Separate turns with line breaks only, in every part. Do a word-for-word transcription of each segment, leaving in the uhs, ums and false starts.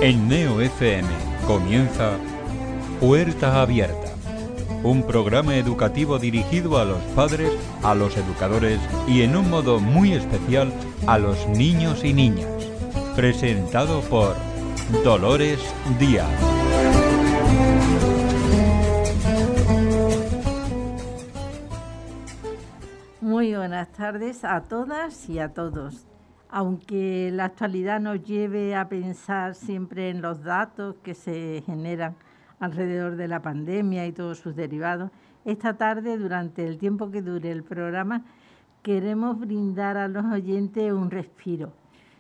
En Neo F M comienza Puerta Abierta, un programa educativo dirigido a los padres, a los educadores y en un modo muy especial a los niños y niñas. Presentado por Dolores Díaz.
Muy buenas tardes a todas y a todos. Aunque la actualidad nos lleve a pensar siempre en los datos que se generan alrededor de la pandemia y todos sus derivados, esta tarde, durante el tiempo que dure el programa, queremos brindar a los oyentes un respiro,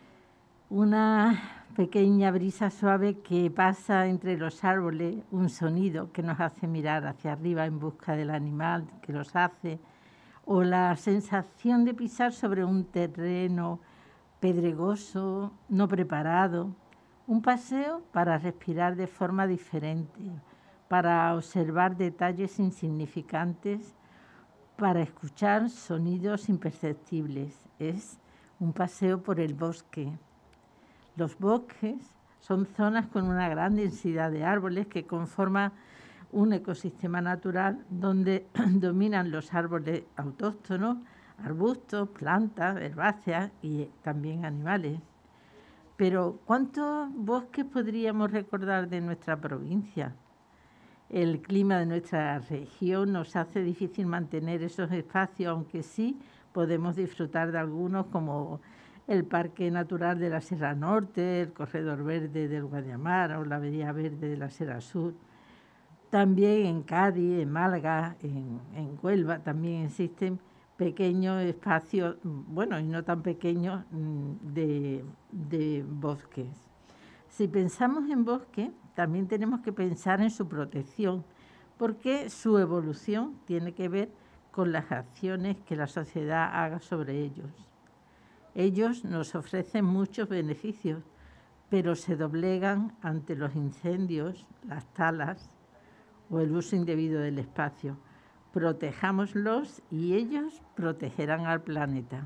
una pequeña brisa suave que pasa entre los árboles, un sonido que nos hace mirar hacia arriba en busca del animal que los hace, o la sensación de pisar sobre un terreno pedregoso, no preparado, un paseo para respirar de forma diferente, para observar detalles insignificantes, para escuchar sonidos imperceptibles. Es un paseo por el bosque. Los bosques son zonas con una gran densidad de árboles que conforman un ecosistema natural donde dominan los árboles autóctonos, arbustos, plantas, herbáceas y también animales. Pero ¿cuántos bosques podríamos recordar de nuestra provincia? El clima de nuestra región nos hace difícil mantener esos espacios, aunque sí podemos disfrutar de algunos como el Parque Natural de la Sierra Norte, el Corredor Verde del Guadiamar o la Bahía Verde de la Sierra Sur. También en Cádiz, en Málaga, en, en Huelva también existen pequeños espacios, bueno, y no tan pequeños, de, de bosques. Si pensamos en bosque, también tenemos que pensar en su protección, porque su evolución tiene que ver con las acciones que la sociedad haga sobre ellos. Ellos nos ofrecen muchos beneficios, pero se doblegan ante los incendios, las talas o el uso indebido del espacio. Protejámoslos y ellos protegerán al planeta.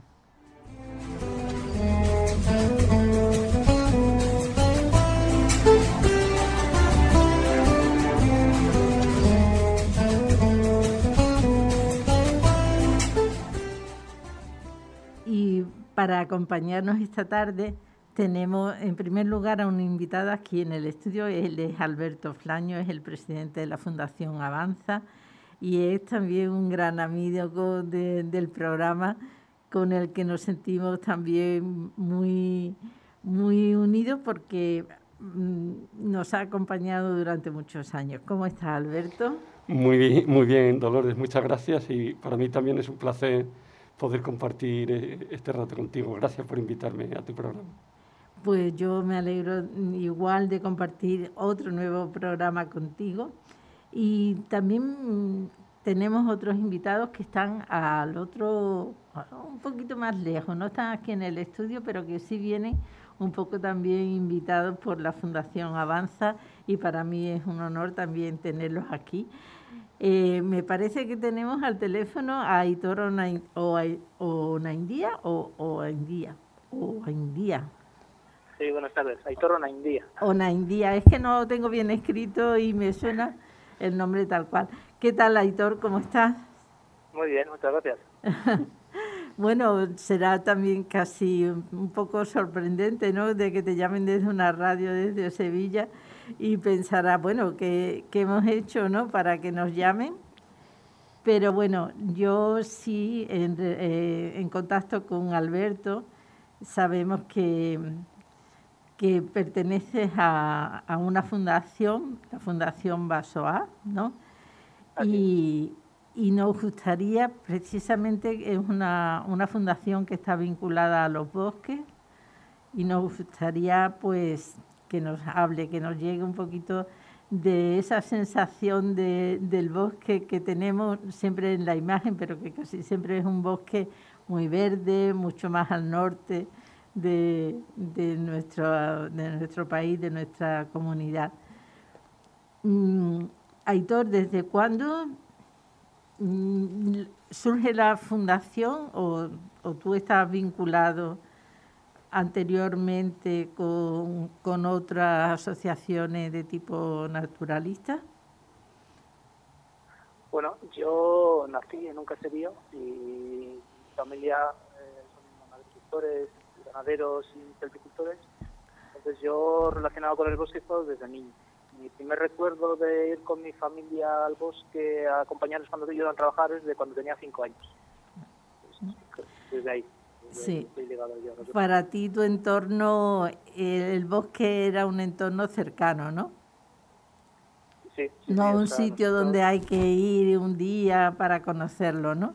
Y para acompañarnos esta tarde tenemos en primer lugar a un invitado aquí en el estudio. Él es Alberto Flaño, es el presidente de la Fundación Avanza y es también un gran amigo de, del programa con el que nos sentimos también muy, muy unidos porque mm, nos ha acompañado durante muchos años. ¿Cómo estás, Alberto?
Muy bien, muy bien, Dolores, muchas gracias y para mí también es un placer poder compartir este rato contigo. Gracias por invitarme a tu programa.
Pues yo me alegro igual de compartir otro nuevo programa contigo. Y también tenemos otros invitados que están al otro, un poquito más lejos, no están aquí en el estudio, pero que sí vienen un poco también invitados por la Fundación Avanza y para mí es un honor también tenerlos aquí. Eh, me parece que tenemos al teléfono a Aitor Onaindía o Onaindía o Onaindía o Onaindía.
Sí, buenas tardes. Aitor Onaindía.
Onaindía, es que no lo tengo bien escrito y me suena el nombre tal cual. ¿Qué tal, Aitor? ¿Cómo estás?
Muy bien, muchas gracias.
Bueno, será también casi un poco sorprendente, ¿no?, de que te llamen desde una radio desde Sevilla y pensarás, bueno, ¿qué, qué hemos hecho, ¿no?, para que nos llamen? Pero bueno, yo sí, en, eh, en contacto con Alberto, sabemos que... que perteneces a, a una fundación, la Fundación Basoa, ¿no? Y, y nos gustaría, precisamente, es una, una fundación que está vinculada a los bosques, y nos gustaría, pues, que nos hable, que nos llegue un poquito de esa sensación de, del bosque que tenemos siempre en la imagen, pero que casi siempre es un bosque muy verde, mucho más al norte de, de, nuestro, de nuestro país, de nuestra comunidad. Mm, Aitor, ¿desde cuándo mm, surge la fundación o, o tú estás vinculado anteriormente con, con otras asociaciones de tipo naturalista?
Bueno, yo nací en un caserío y mi familia eh, son agricultores, ganaderos y silvicultores. Entonces yo relacionado con el bosque todo desde niño. Mi primer recuerdo de ir con mi familia al bosque a acompañarles cuando iban a trabajar es de cuando tenía cinco años. Pues, desde ahí. Desde
Sí.
ahí estoy ligado yo.
Para ti tu entorno, el bosque era un entorno cercano, ¿no?
Sí, sí,
No
sí, o
un
sea,
sitio
nosotros-
donde hay que ir un día para conocerlo, ¿no?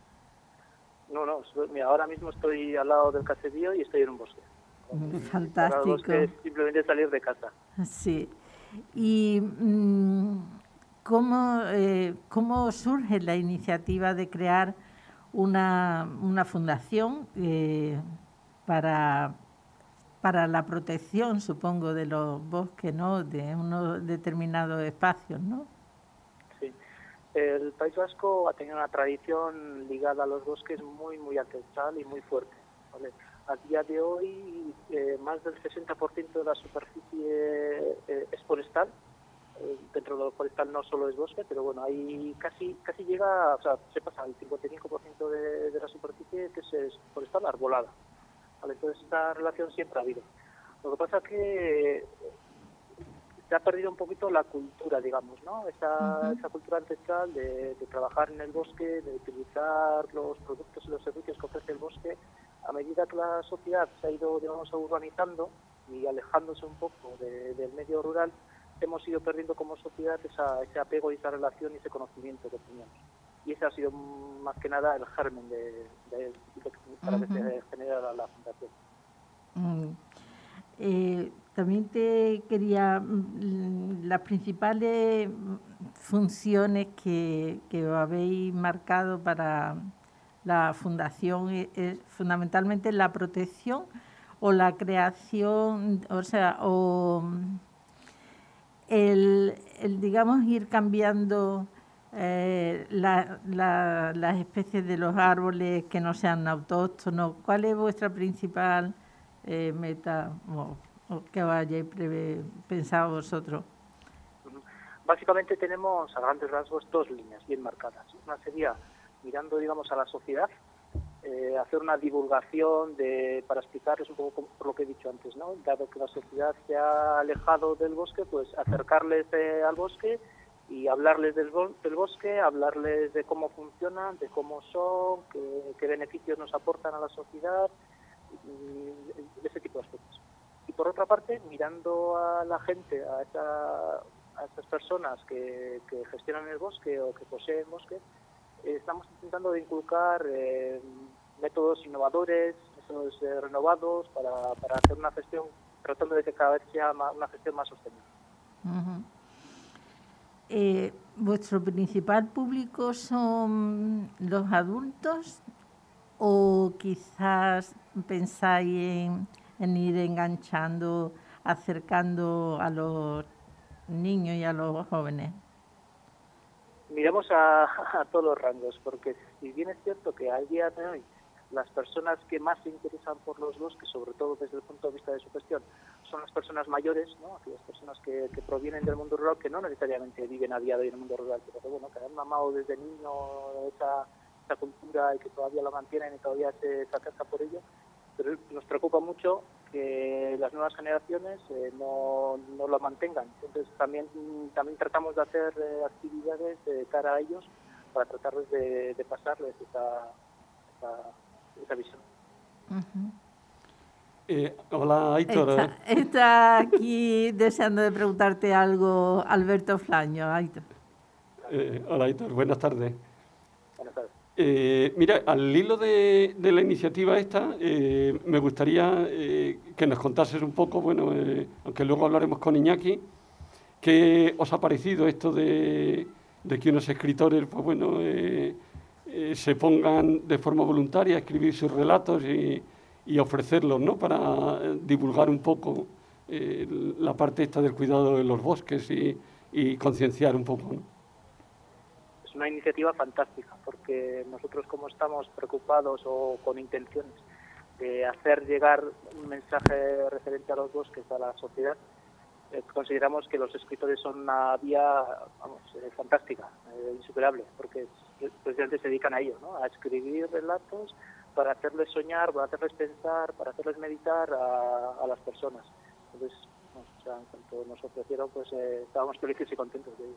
No, no, so- mira, ahora mismo estoy al lado del caserío y estoy en un bosque.
Mm,
Y
fantástico.
para el bosque es simplemente salir de casa.
Sí. ¿Y mm, cómo, eh, cómo surge la iniciativa de crear una, una fundación eh, para, para la protección, supongo, de los bosques, ¿no? De unos determinados espacios, ¿no?
Sí. El País Vasco ha tenido una tradición ligada a los bosques muy, muy ancestral y muy fuerte, ¿vale? A día de hoy, eh, más del sesenta por ciento de la superficie eh, es forestal. Eh, dentro de lo forestal no solo es bosque, pero bueno, ahí casi casi llega, o sea, se pasa al cincuenta y cinco por ciento de, de la superficie que es, es forestal arbolada, ¿vale? Entonces esta relación siempre ha habido. Lo que pasa es que se ha perdido un poquito la cultura, digamos, ¿no? Esa,
Ujú.
esa cultura ancestral de, de trabajar en el bosque, de utilizar los productos y los servicios que ofrece el bosque. A medida que la sociedad se ha ido, digamos, urbanizando y alejándose un poco de- del medio rural, hemos ido perdiendo como sociedad esa, ese apego y esa relación y ese conocimiento que teníamos. Y ese ha sido mm, más que nada el germen de, de, de- para que
Ujú.
se genere la, la fundación.
Mm. Eh, también te quería, mm, las principales mm, funciones que, que habéis marcado para la fundación es, es fundamentalmente la protección o la creación, o sea, o mm, el, el, digamos, ir cambiando eh, la- la- las especies de los árboles que no sean autóctonos. ¿Cuál es vuestra principal eh, meta o, o que hayáis preve- pensado vosotros?
Ujú. Básicamente tenemos a grandes rasgos dos líneas bien marcadas. Una sería mirando, digamos, a la sociedad, eh, hacer una divulgación de, para explicarles un poco como- por lo que he dicho antes, ¿no? Dado que la sociedad se ha alejado del bosque, pues acercarles eh, al bosque y hablarles del, bo- del bosque, hablarles de cómo funcionan, de cómo son, qué, qué beneficios nos aportan a la sociedad, y de ese tipo de aspectos. Y por otra parte, mirando a la gente, a, esa, a esas personas que, que gestionan el bosque o que poseen bosque, eh, estamos intentando de inculcar eh, métodos innovadores, métodos eh, renovados para, para hacer una gestión, tratando de que cada vez sea ma- una gestión más sostenible.
Ujú. Eh, ¿Vuestro principal público son los adultos o quizás pensáis en, en ir enganchando, acercando a los niños y a los jóvenes?
Miremos a, a todos los rangos, porque si bien es cierto que al día de hoy las personas que más se interesan por los bosques, sobre todo desde el punto de vista de su gestión, son las personas mayores, ¿no? Aquellas personas que, que provienen del mundo rural, que no necesariamente viven a día de hoy en el mundo rural, pero que, bueno, que han mamado desde niño esa, esa cultura y que todavía la mantienen y todavía se, se acercan por ello. Pero nos preocupa mucho que las nuevas generaciones eh, no, no lo mantengan. Entonces también, también tratamos de hacer eh, actividades de cara a ellos para tratarles de, de pasarles esa, esa, esa visión.
Uh-huh.
Eh, hola, Aitor.
Está, está aquí deseando de preguntarte algo Alberto Flaño. Aitor.
Eh, hola, Aitor. Buenas tardes.
Buenas tardes.
Eh, mira, al hilo de, de la iniciativa esta, eh, me gustaría eh, que nos contases un poco, bueno, eh, aunque luego hablaremos con Iñaki, ¿qué os ha parecido esto de, de que unos escritores, pues bueno, eh, eh, se pongan de forma voluntaria a escribir sus relatos y, y ofrecerlos, ¿no?, para divulgar un poco eh, la parte esta del cuidado de los bosques y, y concienciar un poco, ¿no?
Es una iniciativa fantástica, porque nosotros como estamos preocupados o con intenciones de hacer llegar un mensaje referente a los bosques a la sociedad, eh, consideramos que los escritores son una vía, vamos, eh, fantástica, eh, insuperable, porque precisamente se dedican a ello, ¿no? A escribir relatos para hacerles soñar, para hacerles pensar, para hacerles meditar a, a las personas. Entonces, bueno, o sea, en cuanto nos ofrecieron, pues eh, estábamos felices y contentos de ello.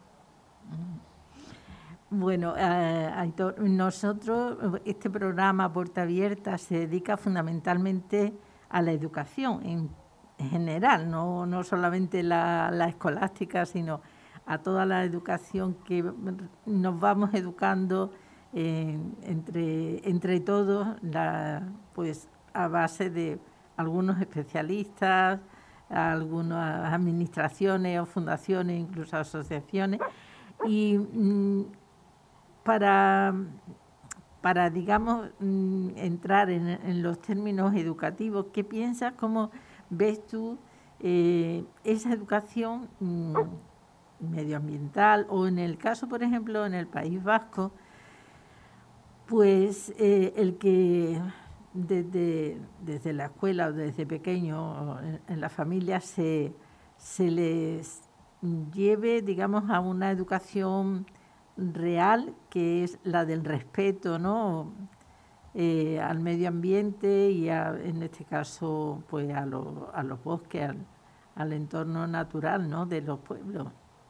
Bueno, eh, Aitor, nosotros, este programa Puerta Abierta se dedica fundamentalmente a la educación en general, no, no solamente la, la escolástica, sino a toda la educación que nos vamos educando eh, entre, entre todos, la, pues a base de algunos especialistas, algunas administraciones o fundaciones, incluso asociaciones, y mm, para, para, digamos, entrar en, en los términos educativos, ¿qué piensas? ¿Cómo ves tú eh, esa educación mmm, medioambiental? O en el caso, por ejemplo, en el País Vasco, pues eh, el que desde, desde la escuela o desde pequeño en, en la familia se, se les lleve, digamos, a una educación real, que es la del respeto, ¿no? Eh, al medio ambiente y a, en este caso pues a, lo, a los bosques, al, al entorno natural, ¿no? De los pueblos.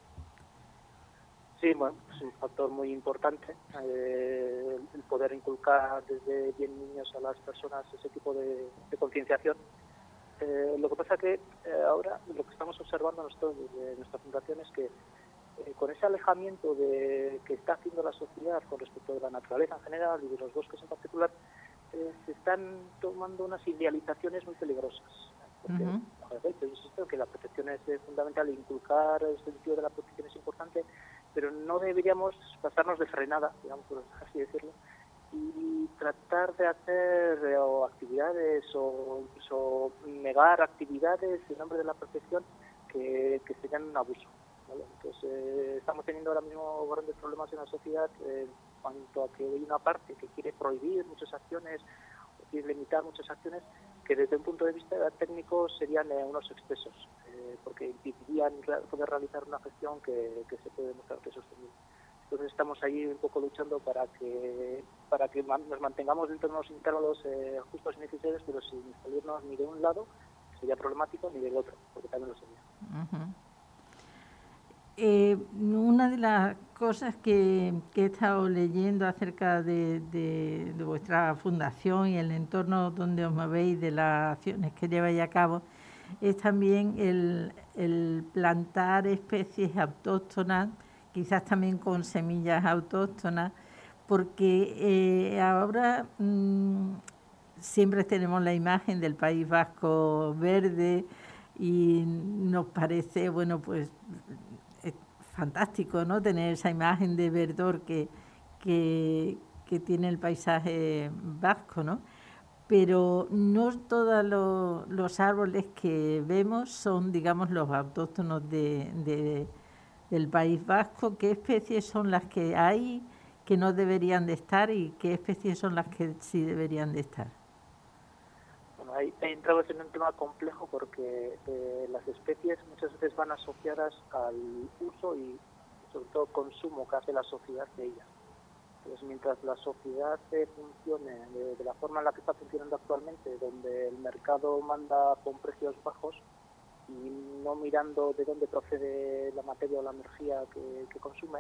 Sí, bueno, es un factor muy importante eh, el poder inculcar desde bien niños a las personas ese tipo de, de concienciación. Eh, lo que pasa que eh, ahora lo que estamos observando nosotros desde nuestra fundación es que Eh, con ese alejamiento de que está haciendo la sociedad con respecto de la naturaleza en general y de los bosques en particular, eh, se están tomando unas idealizaciones muy peligrosas. Porque, uh-huh. Yo insisto que la protección es eh, fundamental, inculcar el sentido de la protección es importante, pero no deberíamos pasarnos de frenada, digamos, por así decirlo, y tratar de hacer eh, o actividades o incluso negar actividades en nombre de la protección que, que serían un abuso. ¿Vale? Entonces, eh, estamos teniendo ahora mismo grandes problemas en la sociedad eh, en cuanto a que hay una parte que quiere prohibir muchas acciones o quiere limitar muchas acciones que desde un punto de vista técnico serían eh, unos excesos, eh, porque impedirían poder realizar una gestión que, que se puede demostrar que es sostenible. Entonces estamos ahí un poco luchando para que para que nos mantengamos dentro de unos intervalos eh, justos y necesarios, pero sin salirnos ni de un lado, que sería problemático, ni del otro, porque también lo sería.
Uh-huh. Eh, una de las cosas que, que he estado leyendo acerca de, de, de vuestra fundación y el entorno donde os movéis, de las acciones que lleváis a cabo, es también el, el plantar especies autóctonas, quizás también con semillas autóctonas, porque eh, ahora mmm, siempre tenemos la imagen del País Vasco verde y nos parece, bueno, pues fantástico, ¿no? Tener esa imagen de verdor que, que, que tiene el paisaje vasco, ¿no? Pero no todos lo, los árboles que vemos son, digamos, los autóctonos de, de, del País Vasco. ¿Qué especies son las que hay que no deberían de estar y qué especies son las que sí deberían de estar?
Bueno, ahí entramos en un tema complejo porque eh, las especies muchas veces van asociadas al uso y sobre todo consumo que hace la sociedad de ellas. Entonces, mientras la sociedad eh, funcione de, de la forma en la que está funcionando actualmente, donde el mercado manda con precios bajos y no mirando de dónde procede la materia o la energía que, que consume,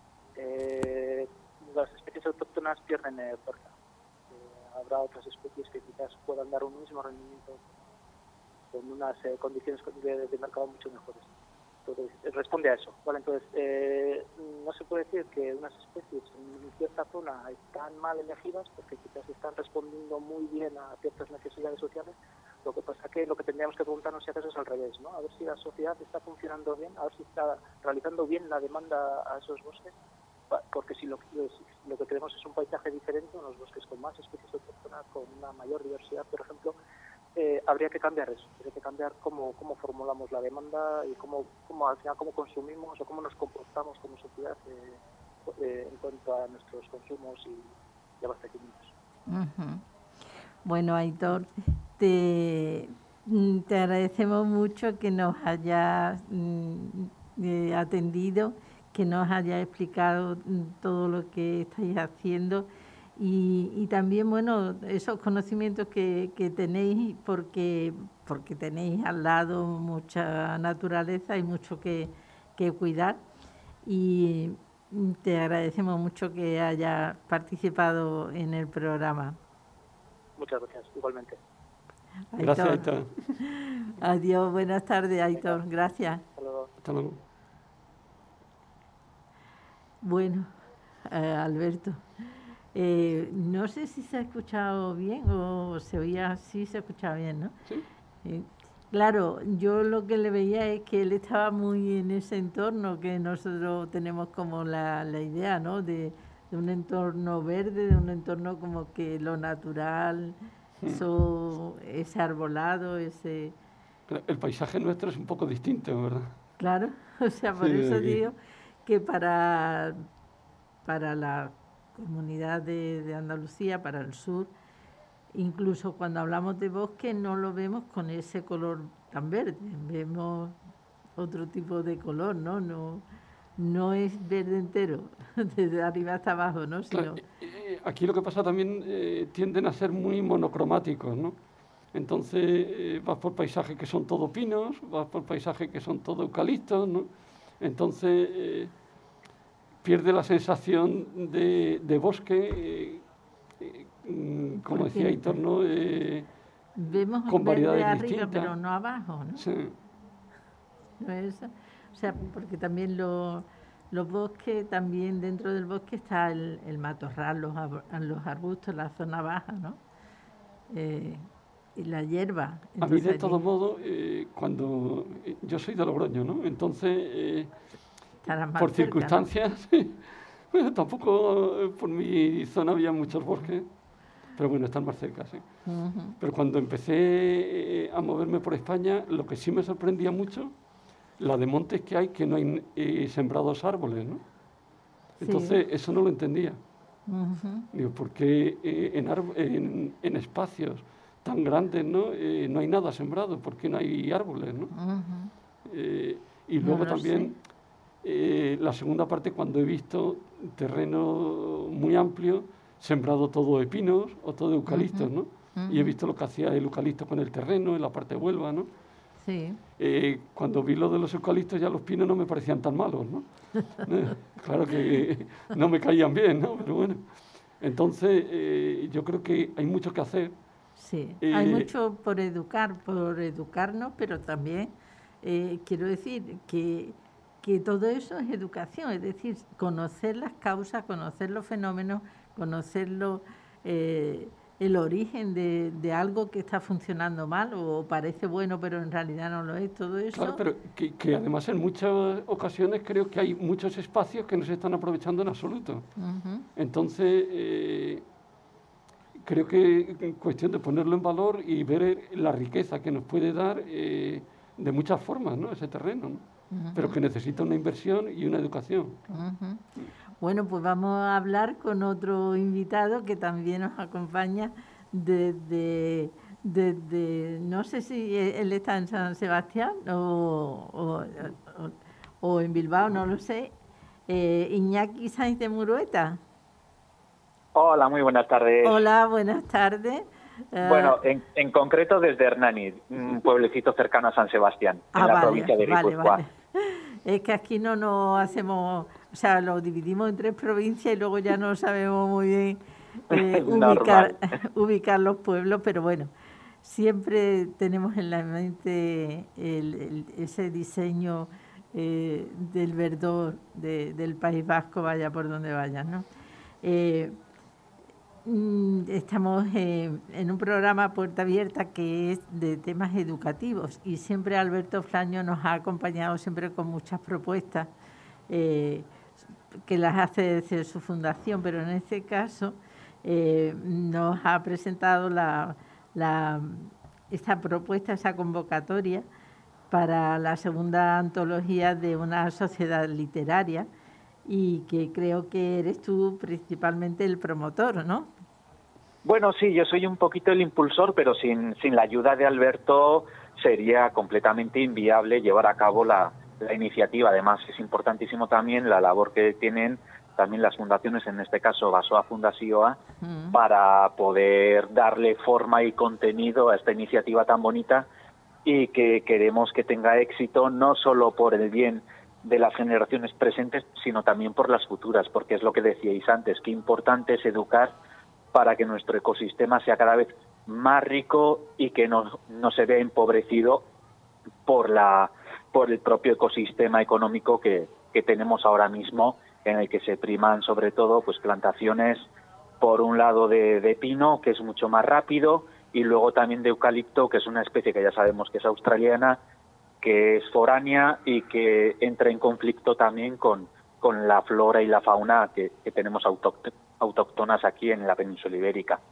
eh, las especies autóctonas pierden eh, fuerza. Habrá otras especies que quizás puedan dar un mismo rendimiento con unas eh, condiciones de, de mercado mucho mejores. Entonces, eh, responde a eso, ¿vale? Entonces, eh, no se puede decir que unas especies en cierta zona están mal elegidas porque quizás están respondiendo muy bien a ciertas necesidades sociales. Lo que pasa que lo que tendríamos que preguntarnos si acaso es al revés, ¿no? A ver si la sociedad está funcionando bien, a ver si está realizando bien la demanda a esos bosques, porque si lo, si lo que queremos es un paisaje diferente, unos bosques con más especies autóctonas, con una mayor diversidad, por ejemplo, eh, habría que cambiar eso, habría que cambiar cómo, cómo formulamos la demanda y cómo, cómo al final cómo consumimos o cómo nos comportamos como sociedad eh, eh, en cuanto a nuestros consumos y, y abastecimientos.
Uh-huh. Bueno, Aitor, te, te agradecemos mucho que nos hayas eh, atendido, que nos hayas explicado todo lo que estáis haciendo y, y también, bueno, esos conocimientos que, que tenéis porque, porque tenéis al lado mucha naturaleza y mucho que, que cuidar. Y te agradecemos mucho que hayas participado en el programa.
Muchas gracias, igualmente.
Aitor.
Gracias, Aitor.
Adiós, buenas tardes, Aitor.
Venga.
Gracias.
Hasta luego.
Hasta luego.
Bueno, eh, Alberto, eh, no sé si se ha escuchado bien o se oía, sí se escuchaba bien, ¿no?
Sí.
Eh, claro, yo lo que le veía es que él estaba muy en ese entorno que nosotros tenemos como la, la idea, ¿no? De, de un entorno verde, de un entorno como que lo natural, eso, ese arbolado, ese...
Pero el paisaje nuestro es un poco distinto, ¿verdad?
Claro, o sea, por
Sí,
eso
aquí.
digo que para, para la comunidad de, de Andalucía, para el sur, incluso cuando hablamos de bosque no lo vemos con ese color tan verde, vemos otro tipo de color, ¿no? No, no es verde entero, desde arriba hasta abajo, ¿no?
Claro,
Sino,
eh, aquí lo que pasa también eh, tienden a ser muy monocromáticos, ¿no? Entonces eh, vas por paisajes que son todo pinos, vas por paisajes que son todo eucaliptos, ¿no? Entonces eh, pierde la sensación de, de bosque, eh, eh, mm, como
Porque-
decía Aitor, ¿no? Eh,
vemos
con
verde
variedades
arriba,
distintas.
pero no abajo, ¿no?
sí.
¿No es eso? O sea, porque también lo- los bosques, también dentro del bosque está el, el matorral, los, ab- los arbustos, la zona baja, ¿no? Eh, y la hierba.
A mí,
Entonces,
de
allí
todos modos, eh, cuando eh, yo soy de Logroño, ¿no? Entonces, eh,
estarás más
por
cerca, ¿no?
circunstancias, bueno, tampoco eh, por mi zona había muchos bosques, pero bueno, están más cerca, sí.
Ujú.
Pero cuando empecé eh, a moverme por España, lo que sí me sorprendía mucho, la de montes que hay, que no hay eh, sembrados árboles, ¿no?
Sí.
Entonces, eso no lo entendía.
Ujú.
Digo, ¿por qué eh, en, arb- en, en espacios tan grandes, ¿no? Eh, no hay nada sembrado? ¿Por qué no hay árboles, no?
Ujú.
Eh, y
No
luego
lo
también, eh, la segunda parte, cuando he visto terreno muy amplio, sembrado todo de pinos o todo de eucaliptos,
Ujú,
¿no? Y he
ujú.
visto lo que hacía el eucalipto con el terreno, en la parte de Huelva, ¿no?
Sí.
Eh, cuando vi lo de los eucaliptos, ya los pinos no me parecían tan malos, ¿no? Eh, claro que no me caían bien, ¿no? Pero bueno. Entonces, eh, yo creo que hay mucho que hacer.
Sí,
Eh,
hay mucho por educar, por educarnos, pero también eh, quiero decir que, que todo eso es educación, es decir, conocer las causas, conocer los fenómenos, conocer lo, eh, el origen de, de algo que está funcionando mal o parece bueno pero en realidad no lo es, todo eso.
Claro, pero que, que además en muchas ocasiones creo que hay muchos espacios que no se están aprovechando en absoluto.
Ujú.
Entonces, eh, creo que es cuestión de ponerlo en valor y ver la riqueza que nos puede dar eh, de muchas formas, ¿no? Ese terreno, ¿no?
Ujú.
Pero que necesita una inversión y una educación.
Ujú. Bueno, pues vamos a hablar con otro invitado que también nos acompaña desde, desde no sé si él está en San Sebastián o, o, o- o en Bilbao, no lo sé. Eh, Iñaki Sainz de Murueta.
Hola, muy buenas tardes.
Hola, buenas tardes. Eh,
Bueno, en, en concreto desde Hernani, un pueblecito cercano a San Sebastián, en
ah,
la
vale,
provincia de
vale,
Guipúzcoa.
vale. Es que aquí no nos hacemos, o sea, lo dividimos en tres provincias y luego ya no sabemos muy bien eh, ubicar, ubicar los pueblos, pero bueno, siempre tenemos en la mente el- el- ese diseño eh, del verdor de- del País Vasco, vaya por donde vaya, ¿no? Eh, Mm, Estamos eh, en un programa Puerta Abierta que es de temas educativos y siempre Alberto Flaño nos ha acompañado siempre con muchas propuestas eh, que las hace desde su fundación, pero en este caso eh, nos ha presentado la, la- esta propuesta, esa convocatoria para la segunda antología de una sociedad literaria y que creo que eres tú principalmente el promotor, ¿no?
Bueno, sí, yo soy un poquito el impulsor, pero sin, sin la ayuda de Alberto sería completamente inviable llevar a cabo la, la iniciativa. Además, es importantísimo también la labor que tienen también las fundaciones, en este caso Basoa Fundazioa, mm. para poder darle forma y contenido a esta iniciativa tan bonita y que queremos que tenga éxito no solo por el bien de las generaciones presentes, sino también por las futuras, porque es lo que decíais antes, qué importante es educar para que nuestro ecosistema sea cada vez más rico y que no, no se vea empobrecido por la por el propio ecosistema económico que, que tenemos ahora mismo, en el que se priman sobre todo pues plantaciones, por un lado de, de pino, que es mucho más rápido, y luego también de eucalipto, que es una especie que ya sabemos que es australiana, que es foránea y que entra en conflicto también con, con la flora y la fauna que, que tenemos autóctonas. autóctonas aquí en la península ibérica.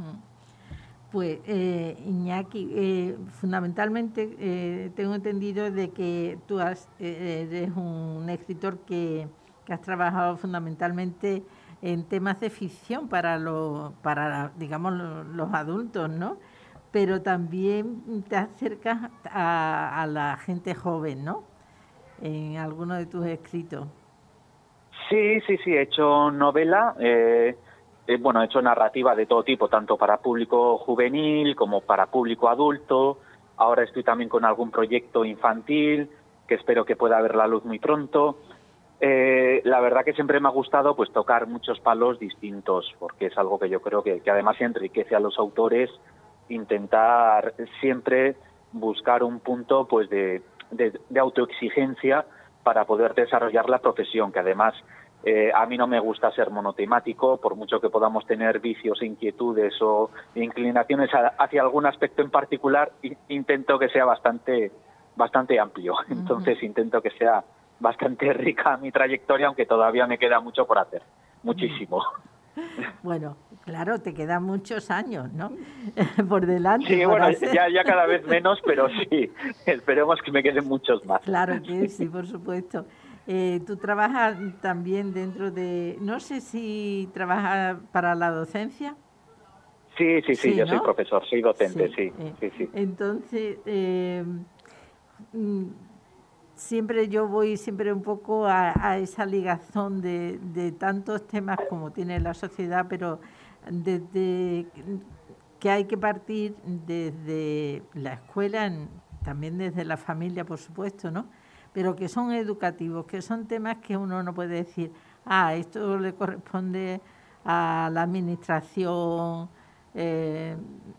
Pues eh, Iñaki, eh, fundamentalmente eh, tengo entendido de que tú has, eh, eres un escritor que, que has trabajado fundamentalmente en temas de ficción para los, para digamos los, los adultos, ¿no? Pero también te acercas a, a la gente joven, ¿no? En alguno de tus escritos.
Sí, sí, sí, he hecho novela, eh, eh, bueno, he hecho narrativa de todo tipo, tanto para público juvenil como para público adulto. Ahora estoy también con algún proyecto infantil, que espero que pueda ver la luz muy pronto. Eh, la verdad que siempre me ha gustado pues tocar muchos palos distintos, porque es algo que yo creo que, que además enriquece a los autores, intentar siempre buscar un punto pues de, de, de autoexigencia para poder desarrollar la profesión, que además eh, a mí no me gusta ser monotemático, por mucho que podamos tener vicios, inquietudes o inclinaciones a, hacia algún aspecto en particular, intento que sea bastante, bastante amplio. Entonces uh-huh. intento que sea bastante rica mi trayectoria, aunque todavía me queda mucho por hacer, muchísimo.
Bueno, claro, te quedan muchos años, ¿no? Por delante.
Sí,
por
bueno,
hacer.
ya, ya cada vez menos, pero sí, esperemos que me queden muchos más.
Claro que sí, por supuesto. Eh, tú trabajas también dentro de, no sé si trabajas para la docencia.
Sí, sí, sí,
sí
yo
¿no?
soy profesor, soy docente, sí,
sí,
sí, sí.
Entonces, eh, siempre yo voy siempre un poco a, a esa ligazón de, de tantos temas como tiene la sociedad, pero desde que hay que partir desde la escuela, también desde la familia, por supuesto, ¿no? Pero que son educativos, que son temas que uno no puede decir, ah, esto le corresponde a la administración eh,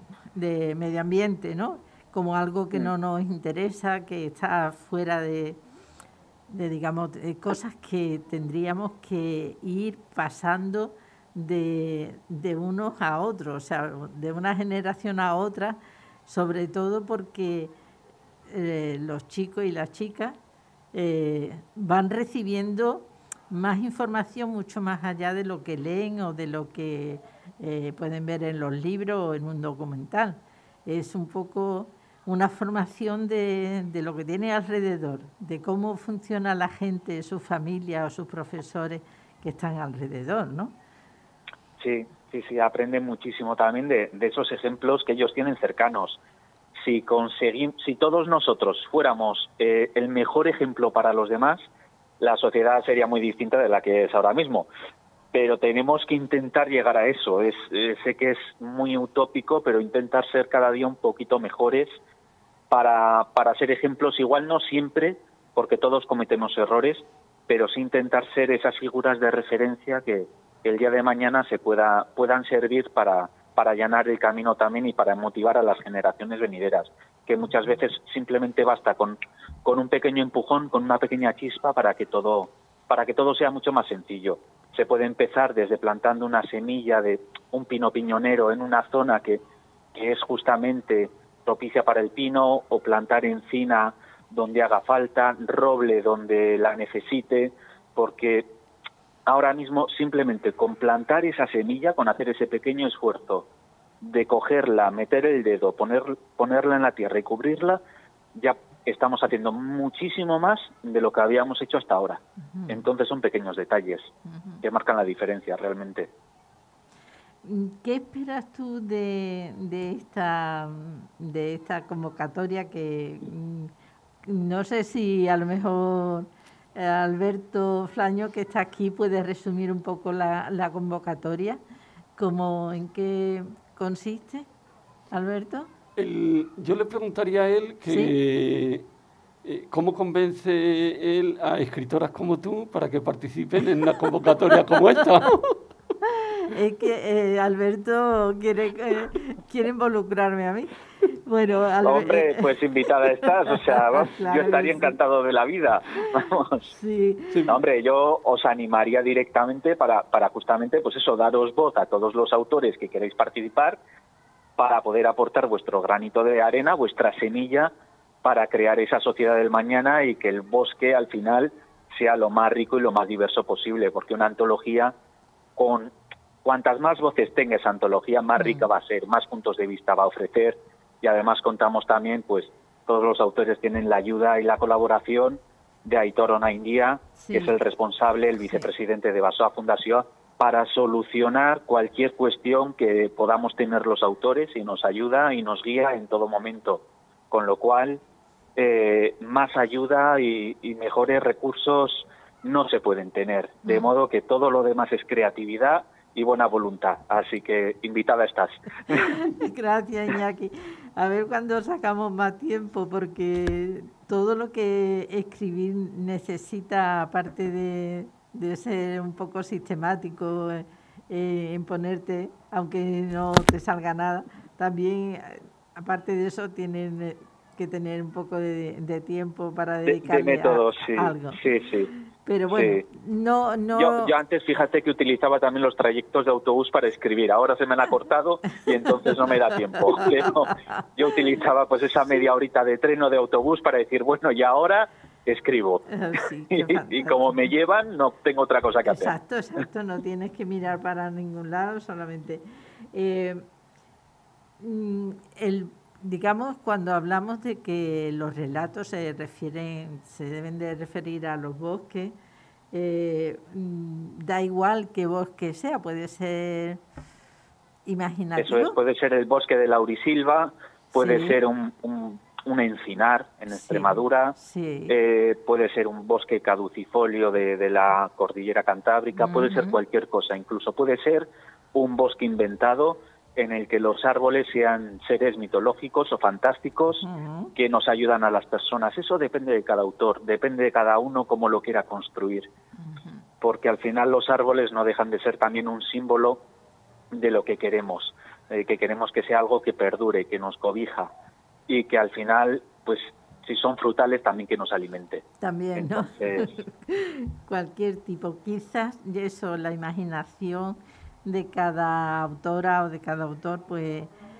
de medio ambiente, ¿no? Como algo que no nos interesa, que está fuera de, de digamos, de cosas que tendríamos que ir pasando de, de unos a otros, o sea, de una generación a otra, sobre todo porque eh, los chicos y las chicas eh, van recibiendo más información mucho más allá de lo que leen o de lo que eh, pueden ver en los libros o en un documental. Es un poco una formación de, de lo que tiene alrededor, de cómo funciona la gente, su familia o sus profesores que están alrededor, ¿no?
Sí, sí, sí, aprenden muchísimo también de, de esos ejemplos que ellos tienen cercanos. Si conseguimos, si todos nosotros fuéramos eh, el mejor ejemplo para los demás, la sociedad sería muy distinta de la que es ahora mismo. Pero tenemos que intentar llegar a eso. Es, eh, sé que es muy utópico, pero intentar ser cada día un poquito mejores para, para ser ejemplos, igual no siempre, porque todos cometemos errores, pero sí intentar ser esas figuras de referencia que el día de mañana se pueda puedan servir para, para allanar el camino también y para motivar a las generaciones venideras, que muchas veces simplemente basta con, con un pequeño empujón, con una pequeña chispa para que todo para que todo sea mucho más sencillo. Se puede empezar desde plantando una semilla de un pino piñonero en una zona que, que es justamente propicia para el pino, o plantar encina donde haga falta, roble donde la necesite, porque ahora mismo simplemente con plantar esa semilla, con hacer ese pequeño esfuerzo de cogerla, meter el dedo, poner, ponerla en la tierra y cubrirla, ya estamos haciendo muchísimo más de lo que habíamos hecho hasta ahora. Uh-huh. Entonces son pequeños detalles uh-huh. que marcan la diferencia realmente.
¿qué esperas tú de, de, esta, de esta convocatoria que no sé si a lo mejor Alberto Flaño, que está aquí, puede resumir un poco la, la convocatoria? ¿Cómo, en qué consiste, Alberto?
El, yo le preguntaría a él que ¿sí? eh, cómo convence él a escritoras como tú para que participen en una convocatoria como esta.
Es que eh, Alberto quiere, eh, quiere involucrarme a mí. Bueno, Albert...
Hombre, pues invitada estás, o sea, vamos, claro, yo estaría sí. encantado de la vida, vamos.
Sí.
No, hombre, yo os animaría directamente para, para justamente, pues eso, daros voz a todos los autores que queréis participar para poder aportar vuestro granito de arena, vuestra semilla, para crear esa sociedad del mañana y que el bosque al final sea lo más rico y lo más diverso posible, porque una antología, con cuantas más voces tenga esa antología, más rica va a ser, más puntos de vista va a ofrecer. Y además contamos también, pues, todos los autores tienen la ayuda y la colaboración de Aitor Onaindia, sí. que es el responsable, el vicepresidente sí. de Basoa Fundación, para solucionar cualquier cuestión que podamos tener los autores, y nos ayuda y nos guía en todo momento. Con lo cual, eh, más ayuda y, y mejores recursos no se pueden tener. De no. modo que todo lo demás es creatividad y buena voluntad. Así que invitada estás.
Gracias, Iñaki. A ver cuándo sacamos más tiempo, porque todo lo que escribir necesita, aparte de, de ser un poco sistemático, eh, en ponerte, aunque no te salga nada, también, aparte de eso, tienen que tener un poco de, de tiempo para dedicarle
de, de métodos,
a,
sí,
a algo.
Sí, sí.
Pero bueno,
sí.
no... no...
Yo, yo antes, fíjate que utilizaba también los trayectos de autobús para escribir. Ahora se me han acortado y entonces no me da tiempo. Pero yo utilizaba pues esa media horita de tren o de autobús para decir, bueno, y ahora escribo.
Sí,
y, y como me llevan, no tengo otra cosa que hacer.
Exacto, exacto. No tienes que mirar para ningún lado, solamente... Eh, el... Digamos, cuando hablamos de que los relatos se refieren, se deben de referir a los bosques, eh, da igual qué bosque sea, puede ser imaginativo.
Eso es, puede ser el bosque de Laurisilva, puede sí. ser un, un, un encinar en sí. Extremadura, sí. Eh, puede ser un bosque caducifolio de, de la cordillera cantábrica, uh-huh. puede ser cualquier cosa, incluso puede ser un bosque inventado en el que los árboles sean seres mitológicos o fantásticos uh-huh. que nos ayudan a las personas. Eso depende de cada autor, depende de cada uno cómo lo quiera construir. Uh-huh. Porque al final los árboles no dejan de ser también un símbolo de lo que queremos, eh, que queremos que sea algo que perdure, que nos cobija y que al final, pues, si son frutales, también que nos alimente.
También,
Entonces...
¿no? Cualquier tipo. Quizás eso, la imaginación de cada autora o de cada autor, pues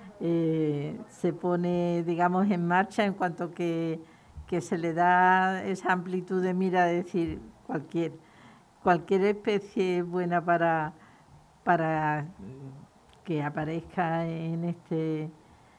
eh, se pone, digamos, en marcha en cuanto que, que se le da esa amplitud de mira de decir cualquier cualquier especie buena para para que aparezca en este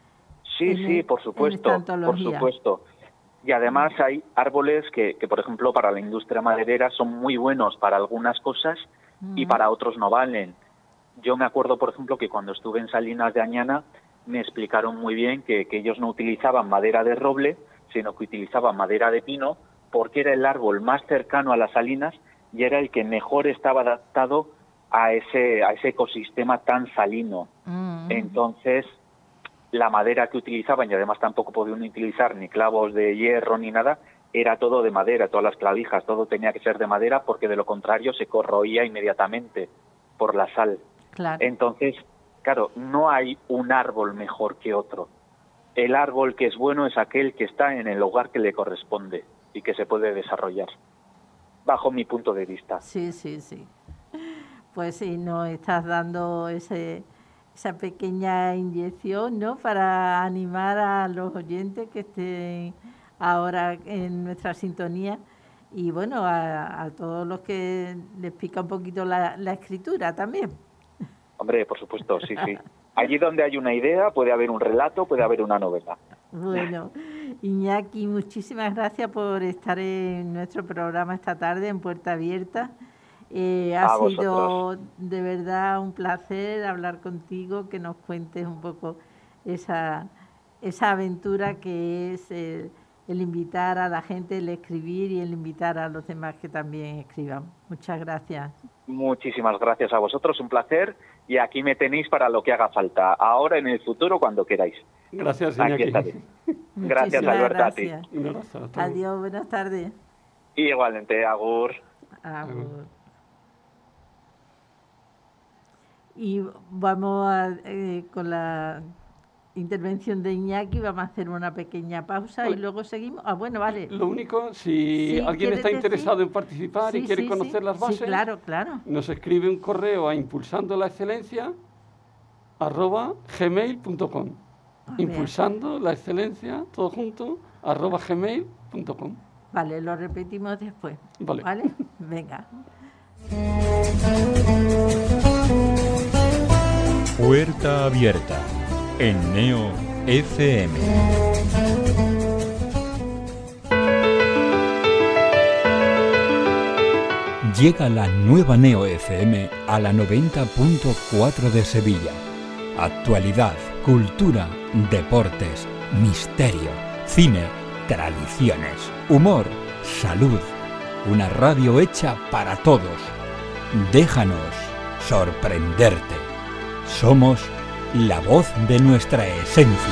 sí en sí el, por supuesto por supuesto y además hay árboles que, que por ejemplo para la industria maderera son muy buenos para algunas cosas uh-huh. y para otros no valen. Yo me acuerdo, por ejemplo, que cuando estuve en Salinas de Añana me explicaron muy bien que, que ellos no utilizaban madera de roble, sino que utilizaban madera de pino, porque era el árbol más cercano a las salinas y era el que mejor estaba adaptado a ese, a ese ecosistema tan salino. Mm-hmm. Entonces, la madera que utilizaban, y además tampoco podían utilizar ni clavos de hierro ni nada, era todo de madera, todas las clavijas, todo tenía que ser de madera, porque de lo contrario se corroía inmediatamente por la sal.
Claro.
Entonces, claro, no hay un árbol mejor que otro. El árbol que es bueno es aquel que está en el lugar que le corresponde y que se puede desarrollar, bajo mi punto de vista.
Sí, sí, sí. Pues sí, nos estás dando ese, esa pequeña inyección, ¿no?, para animar a los oyentes que estén ahora en nuestra sintonía y, bueno, a, a todos los que les pica un poquito la, la escritura también.
Hombre, por supuesto, sí, sí. Allí donde hay una idea puede haber un relato, puede haber una novela.
Bueno, Iñaki, muchísimas gracias por estar en nuestro programa esta tarde en Puerta Abierta Eh, ha
A
sido
vosotros.
de verdad un placer hablar contigo, que nos cuentes un poco esa, esa aventura que es el, el invitar a la gente, el escribir y el invitar a los demás que también escriban. Muchas gracias.
Muchísimas gracias a vosotros, un placer, y aquí me tenéis para lo que haga falta, ahora, en el futuro, cuando queráis.
Gracias,
Aquí
Iñaki.
estaré. Gracias,
Muchísimas
Alberto, a ti.
gracias.
Un abrazo, hasta luego.
Adiós, buenas tardes.
Y igualmente, agur.
Agur. Y vamos a, eh, con la intervención de Iñaki, vamos a hacer una pequeña pausa
Vale.
y luego seguimos. Ah, bueno, vale.
Lo único, si
Sí,
alguien
¿quieres
está
decir?
interesado en participar y
Sí,
quiere
sí,
conocer
sí.
las bases,
Sí, claro, claro.
nos escribe un correo a impulsando la excelencia arroba gmail punto com.
A ver.
Impulsando la excelencia, todo junto, arroba gmail punto com.
Vale, lo repetimos después.
Vale.
¿Vale? Venga.
Puerta abierta en Neo F M. Llega la nueva Neo F M a la noventa punto cuatro de Sevilla. Actualidad, cultura, deportes, misterio, cine, tradiciones, humor, salud. Una radio hecha para todos. Déjanos sorprenderte. Somos la voz de nuestra esencia.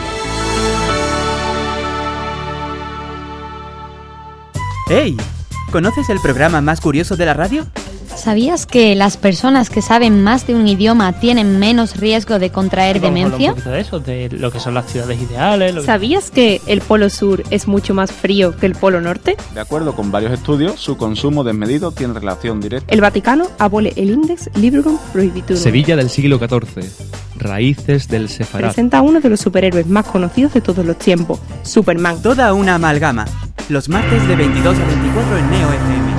¡Hey! ¿Conoces el programa más curioso de la radio?
¿Sabías que las personas que saben más de un idioma tienen menos riesgo de contraer
Vamos a hablar
demencia?
un poquito de eso, de lo que son las ciudades ideales. Lo que...
¿Sabías que el Polo Sur es mucho más frío que el Polo Norte?
De acuerdo con varios estudios, su consumo desmedido tiene relación directa.
El Vaticano abole el Index Librorum Prohibitorum.
Sevilla del siglo catorce. Raíces del Sefarad.
Presenta a uno de los superhéroes más conocidos de todos los tiempos, Superman.
Toda una amalgama. Los martes de veintidós a veinticuatro en Neo F M.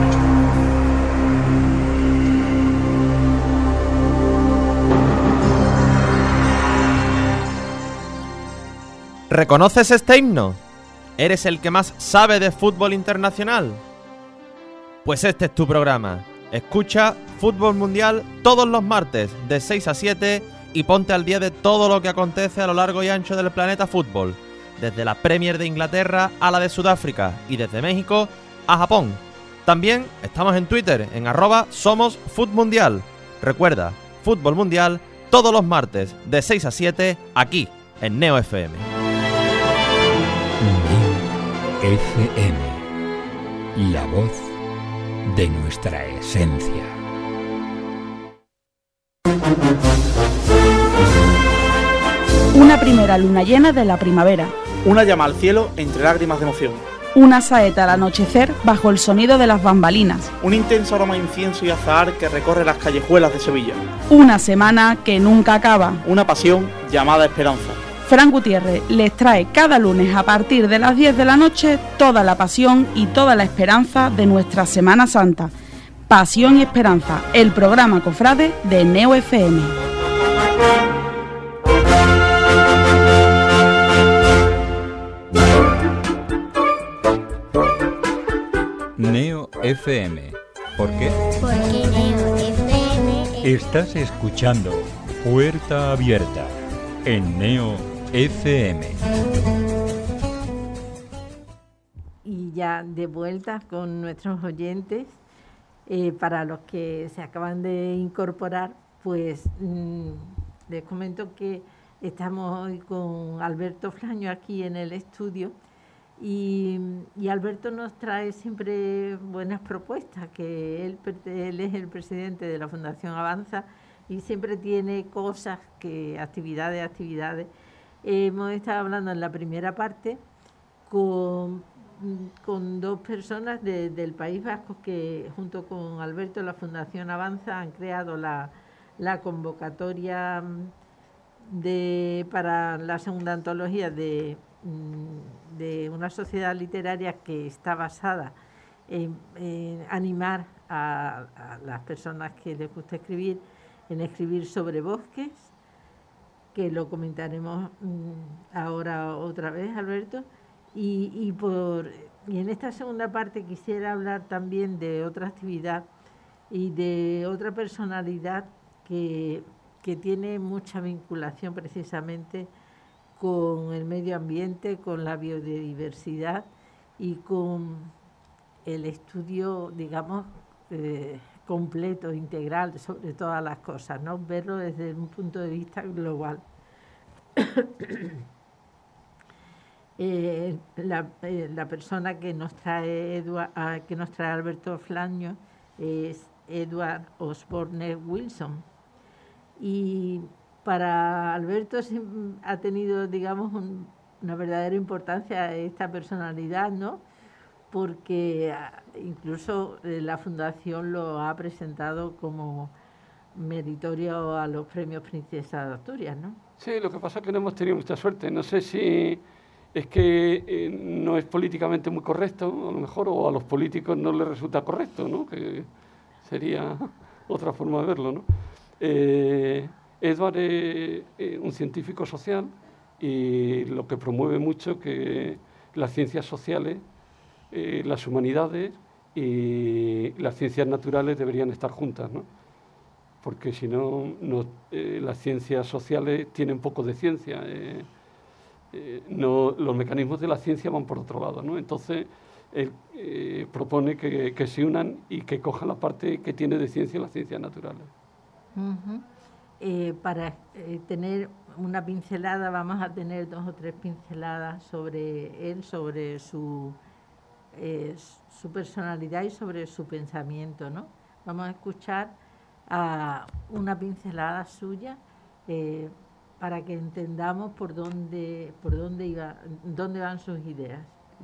¿Reconoces este himno? ¿Eres el que más sabe de fútbol internacional? Pues este es tu programa. Escucha Fútbol Mundial todos los martes de seis a siete y ponte al día de todo lo que acontece a lo largo y ancho del planeta fútbol, desde la Premier de Inglaterra a la de Sudáfrica y desde México a Japón. También estamos en Twitter en arroba somos Futmundial. Recuerda, Fútbol Mundial todos los martes de seis a siete aquí en Neo F M.
Neo F M, la voz de nuestra esencia.
Una primera luna llena de la primavera.
Una llama al cielo entre lágrimas de emoción.
Una saeta al anochecer bajo el sonido de las bambalinas.
Un intenso aroma a incienso y azahar que recorre las callejuelas de Sevilla.
Una semana que nunca acaba.
Una pasión llamada esperanza.
Fran Gutiérrez les trae cada lunes a partir de las diez de la noche toda la pasión y toda la esperanza de nuestra Semana Santa. Pasión y Esperanza, el programa cofrade de Neo F M.
Neo F M. ¿Por qué?
Porque Neo F M es...
Estás escuchando Puerta Abierta en Neo F M.
Y ya de vuelta con nuestros oyentes, eh, para los que se acaban de incorporar, pues mmm, les comento que estamos hoy con Alberto Flaño aquí en el estudio. Y, y Alberto nos trae siempre buenas propuestas, que él, él es el presidente de la Fundación Avanza y siempre tiene cosas, que actividades, actividades. Eh, hemos estado hablando en la primera parte con, con dos personas de, del País Vasco que junto con Alberto de la Fundación Avanza han creado la, la convocatoria de, para la segunda antología de... de una sociedad literaria que está basada en, en animar a, a las personas que les gusta escribir, en escribir sobre bosques, que lo comentaremos mmm, ahora otra vez, Alberto, y, y, por, y en esta segunda parte quisiera hablar también de otra actividad y de otra personalidad que, que tiene mucha vinculación precisamente con el medio ambiente, con la biodiversidad y con el estudio, digamos, eh, completo, integral sobre todas las cosas, ¿no? Verlo desde un punto de vista global. eh, la, eh, la persona que nos trae Edward, uh, que nos trae Alberto Flaño es Edward Osborne Wilson, y para Alberto ha tenido, digamos, un, una verdadera importancia esta personalidad, ¿no? Porque incluso la Fundación lo ha presentado como meritorio a los premios Princesa de Asturias, ¿no?
Sí, lo que pasa es que no hemos tenido mucha suerte. No sé si es que eh, no es políticamente muy correcto, a lo mejor, o a los políticos no les resulta correcto, ¿no? Que sería otra forma de verlo, ¿no? Eh, Edward es eh, un científico social y lo que promueve mucho que las ciencias sociales, eh, las humanidades y las ciencias naturales deberían estar juntas, ¿no? Porque si no, no eh, las ciencias sociales tienen poco de ciencia. Eh, eh, no, los mecanismos de la ciencia van por otro lado, ¿no? Entonces, él eh, propone que, que se unan y que cojan la parte que tiene de ciencia las ciencias naturales.
Uh-huh. eh, para eh, tener una pincelada, vamos a tener dos o tres pinceladas sobre él, sobre su, eh, su personalidad y sobre su pensamiento, ¿no? Vamos a escuchar a una pincelada suya eh, para que entendamos por dónde, por dónde, iba, dónde van sus ideas.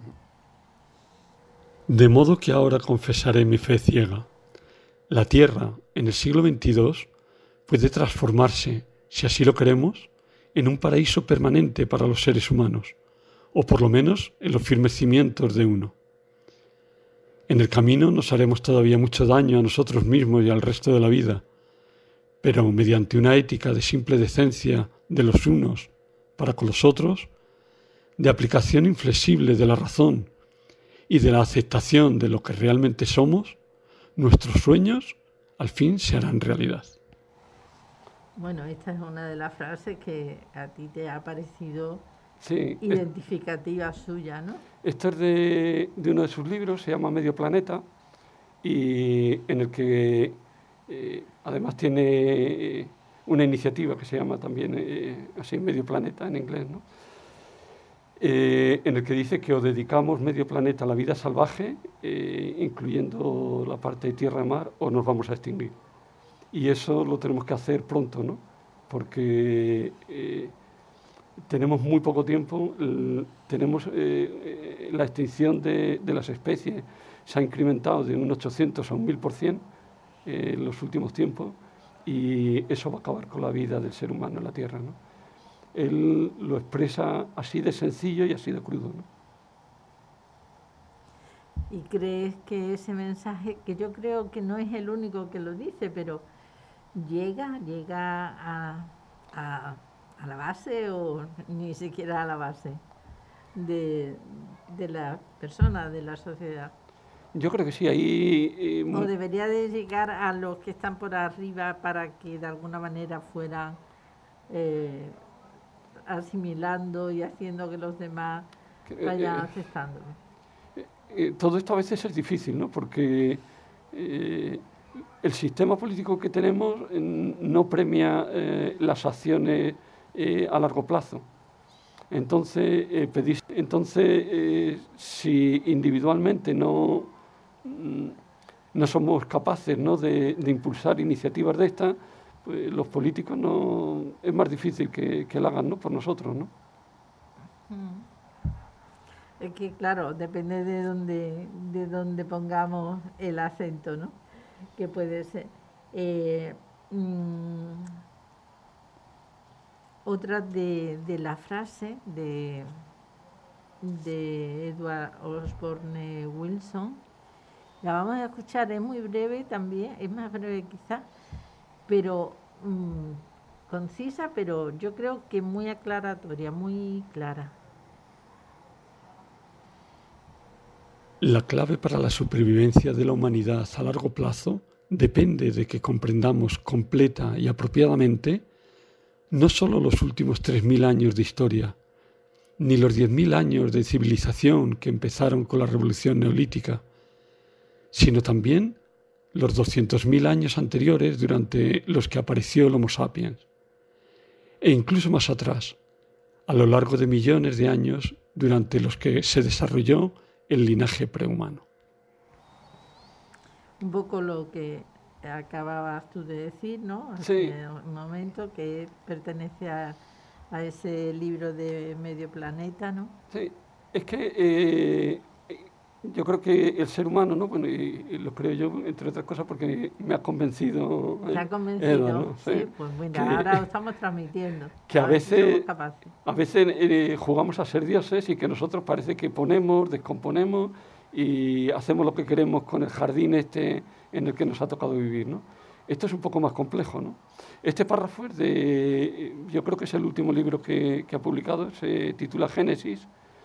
De modo que ahora confesaré mi fe ciega. La Tierra, en el siglo veintidós, puede transformarse, si así lo queremos, en un paraíso permanente para los seres humanos, o por lo menos en los firmes cimientos de uno. En el camino nos haremos todavía mucho daño a nosotros mismos y al resto de la vida, pero mediante una ética de simple decencia de los unos para con los otros, de aplicación inflexible de la razón y de la aceptación de lo que realmente somos, nuestros sueños al fin se harán realidad.
Bueno, esta es una de las frases que a ti te ha parecido
sí,
identificativa es, suya, ¿no?
Esto es de, de uno de sus libros, se llama Medio Planeta, y en el que eh, además tiene una iniciativa que se llama también eh, así Medio Planeta en inglés, ¿no? Eh, en el que dice que o dedicamos medio planeta a la vida salvaje, eh, incluyendo la parte de tierra y mar, o nos vamos a extinguir. Y eso lo tenemos que hacer pronto, ¿no? Porque eh, tenemos muy poco tiempo, el, tenemos eh, la extinción de, de las especies se ha incrementado de un ochocientos a un mil por ciento eh, en los últimos tiempos, y eso va a acabar con la vida del ser humano en la Tierra, ¿no? Él lo expresa así de sencillo y así de crudo, ¿no?
¿Y crees que ese mensaje, que yo creo que no es el único que lo dice, pero llega, llega a, a, a la base o ni siquiera a la base de, de la persona, de la sociedad?
Yo creo que sí, ahí... Eh,
¿O debería de llegar a los que están por arriba para que de alguna manera fueran eh, asimilando y haciendo que los demás vayan eh, aceptándolo?
Eh, eh, todo esto a veces es difícil, ¿no? Porque eh, el sistema político que tenemos eh, no premia eh, las acciones eh, a largo plazo. Entonces, eh, pedís, entonces eh, si individualmente no, no somos capaces, ¿no?, de, de impulsar iniciativas de estas, pues los políticos no es más difícil que, que lo hagan, ¿no?, por nosotros, ¿no?
Es que, claro, depende de dónde, de dónde pongamos el acento, ¿no? Que puede ser... Eh, mmm, Otra de, de la frase de, de Edward Osborne Wilson, la vamos a escuchar, es muy breve también, es más breve quizás, pero mmm, concisa, pero yo creo que muy aclaratoria, muy clara.
La clave para la supervivencia de la humanidad a largo plazo depende de que comprendamos completa y apropiadamente no solo los últimos tres mil años de historia, ni los diez mil años de civilización que empezaron con la revolución neolítica, sino también los doscientos mil años anteriores durante los que apareció el Homo sapiens, e incluso más atrás, a lo largo de millones de años durante los que se desarrolló el linaje prehumano.
Un poco lo que acababas tú de decir, ¿no?
Sí.
Hace un momento, que pertenece a, a ese libro de Medio Planeta, ¿no?
Sí, es que eh, yo creo que el ser humano, ¿no? Bueno, y, y lo creo yo, entre otras cosas, porque me ha convencido.
¿Te ha convencido?
Edward, ¿no?
Sí,
sí,
pues mira,
que,
ahora lo estamos transmitiendo.
Que a, a veces,
si
a veces eh, jugamos a ser dioses y que nosotros parece que ponemos, descomponemos y hacemos lo que queremos con el jardín este en el que nos ha tocado vivir, ¿no? Esto es un poco más complejo, ¿no? Este párrafo es de, yo creo que es el último libro que, que ha publicado, se titula Génesis.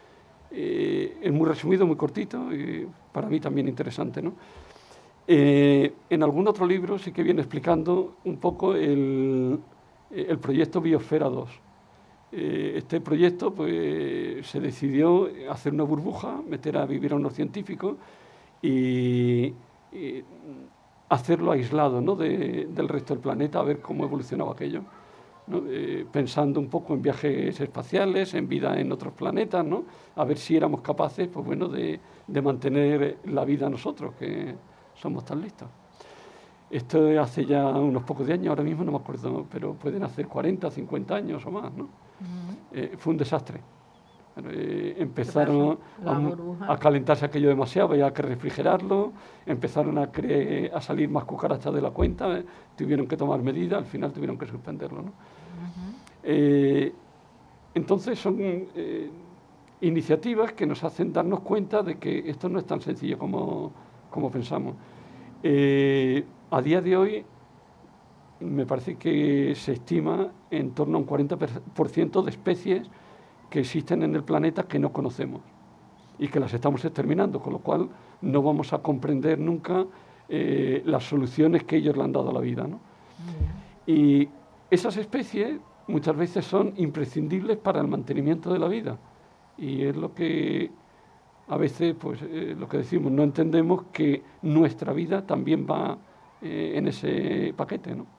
Eh, es muy resumido, muy cortito y para mí también interesante, ¿no? Eh, en algún otro libro sí que viene explicando un poco el, el proyecto Biosfera dos. Eh, este proyecto pues, se decidió hacer una burbuja, meter a vivir a unos científicos y, y hacerlo aislado, ¿no? de, del resto del planeta, a ver cómo evolucionaba aquello, ¿no? Eh, pensando un poco en viajes espaciales, en vida en otros planetas, ¿no? A ver si éramos capaces, pues bueno, de, de mantener la vida nosotros, que somos tan listos. Esto hace ya unos pocos de años, ahora mismo no me acuerdo, pero pueden hacer cuarenta, cincuenta años o más, ¿no? Uh-huh. Eh, fue un desastre. Bueno, eh, empezaron a, a calentarse aquello demasiado, había que refrigerarlo, empezaron a, cre- a salir más cucarachas de la cuenta, eh, tuvieron que tomar medidas, al final tuvieron que suspenderlo, ¿no? Uh-huh. eh, entonces son eh, iniciativas que nos hacen darnos cuenta de que esto no es tan sencillo como, como pensamos. Eh, a día de hoy me parece que se estima en torno a un cuarenta por ciento de especies que existen en el planeta que no conocemos y que las estamos exterminando, con lo cual no vamos a comprender nunca eh, las soluciones que ellos le han dado a la vida, ¿no? Y esas especies muchas veces son imprescindibles para el mantenimiento de la vida y es lo que a veces, pues eh, lo que decimos, no entendemos que nuestra vida también va eh, en ese paquete, ¿no?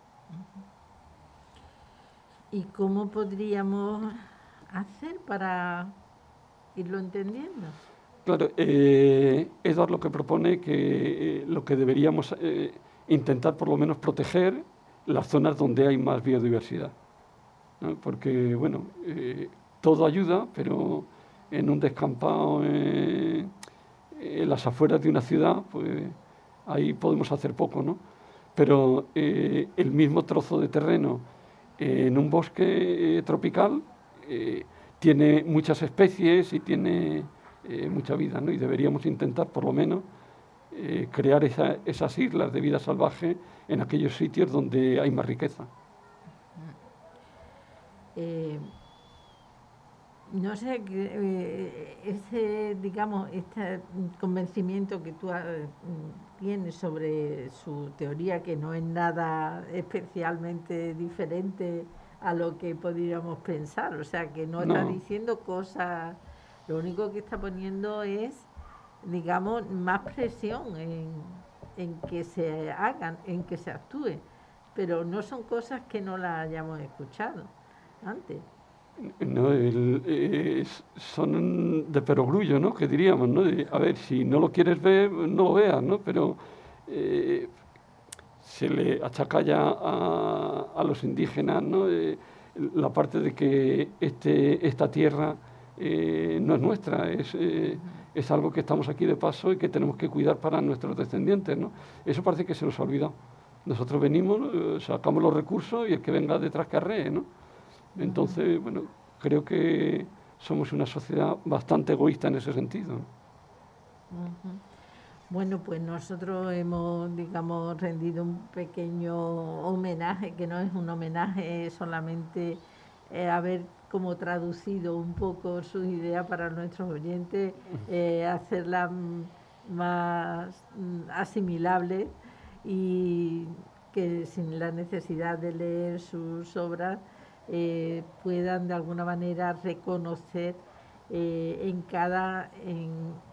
¿Y cómo podríamos hacer para irlo entendiendo?
Claro, eh, Edward lo que propone que eh, lo que deberíamos eh, intentar por lo menos proteger las zonas donde hay más biodiversidad, ¿no? Porque, bueno, eh, todo ayuda, pero en un descampado, eh, en las afueras de una ciudad, pues ahí podemos hacer poco, ¿no? Pero eh, el mismo trozo de terreno eh, en un bosque eh, tropical eh, tiene muchas especies y tiene eh, mucha vida, ¿no? Y deberíamos intentar, por lo menos, eh, crear esa, esas islas de vida salvaje en aquellos sitios donde hay más riqueza.
Eh, no sé, eh, ese, digamos, este convencimiento que tú eh, tienes sobre su teoría, que no es nada especialmente diferente a lo que podríamos pensar, o sea, que no, no está diciendo cosas, lo único que está poniendo es, digamos, más presión en, en que se hagan, en que se actúe, pero no son cosas que no las hayamos escuchado antes.
No, el, eh, son de perogrullo, ¿no? Que diríamos, ¿no? De, a ver, si no lo quieres ver, no lo veas, ¿no? Pero eh, se le achaca ya a, a los indígenas, ¿no? Eh, la parte de que este, esta tierra eh, no es nuestra, es, eh, es algo que estamos aquí de paso y que tenemos que cuidar para nuestros descendientes, ¿no? Eso parece que se nos ha olvidado. Nosotros venimos, eh, sacamos los recursos y el que venga detrás que arree, ¿no? Entonces, bueno, creo que somos una sociedad bastante egoísta en ese sentido.
Uh-huh. Bueno, pues nosotros hemos, digamos, rendido un pequeño homenaje, que no es un homenaje solamente eh, haber como traducido un poco sus ideas para nuestros oyentes, eh, hacerlas más mm, asimilables y que sin la necesidad de leer sus obras eh, puedan de alguna manera reconocer eh, en cada en,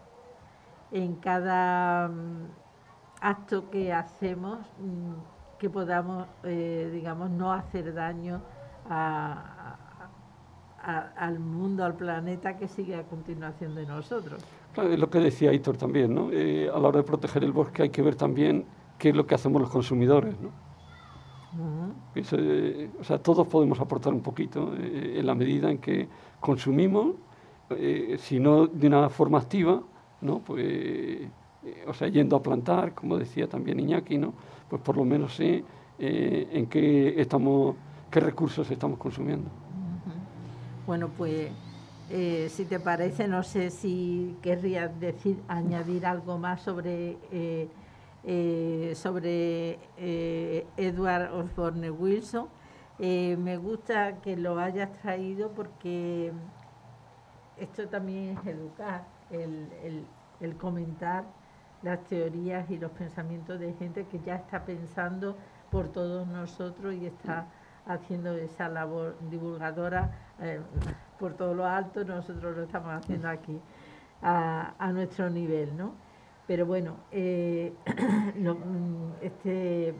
en cada um, acto que hacemos um, que podamos eh, digamos no hacer daño a, a, al mundo, al planeta que sigue a continuación de nosotros.
Claro, es lo que decía Aitor también, ¿no? Eh, a la hora de proteger el bosque hay que ver también qué es lo que hacemos los consumidores, ¿no? Uh-huh. Eso, eh, o sea, todos podemos aportar un poquito eh, en la medida en que consumimos, eh, si no de una forma activa, ¿no? Pues, eh, o sea, yendo a plantar, como decía también Iñaki, ¿no? Pues por lo menos sé eh, en qué estamos, qué recursos estamos consumiendo.
Uh-huh. Bueno, pues eh, si te parece, no sé si querrías decir, añadir algo más sobre eh, Eh, sobre eh, Edward Osborne Wilson. Eh, me gusta que lo hayas traído porque esto también es educar, el, el, el comentar las teorías y los pensamientos de gente que ya está pensando por todos nosotros y está haciendo esa labor divulgadora eh, por todo lo alto. Nosotros lo estamos haciendo aquí a, a nuestro nivel, ¿no? Pero bueno, eh, lo, este